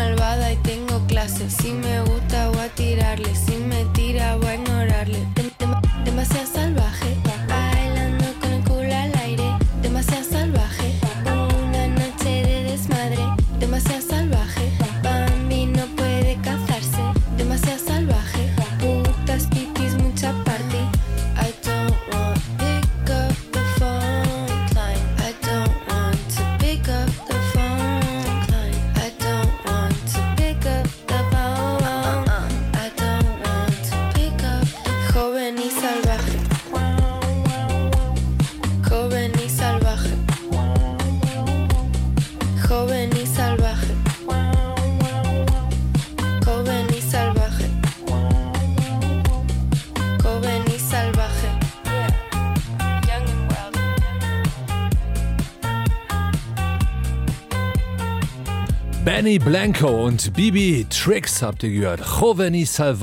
malvada y tengo clase. Si me gusta voy a tirarle, si me tira voy a ignorarle. Demasiado salvaje, bailando con el culo al aire. Demasiado salvaje, una noche de desmadre. Demasiado salvaje, Bambi no puede casarse. Demasiado salvaje, putas, pipis, mucha party. I don't want to pick up the phone, Klein. I don't want to pick up the phone, Klein. I don't want to pick up the phone. I don't want to pick up. Joven y salvaje. Joven y salvaje. Joven y salvaje. Joven y salvaje. Joven y salvaje. Young and wild. Benny Blanco und Bibi Tricks habt ihr gehört. Joven y Salvaje.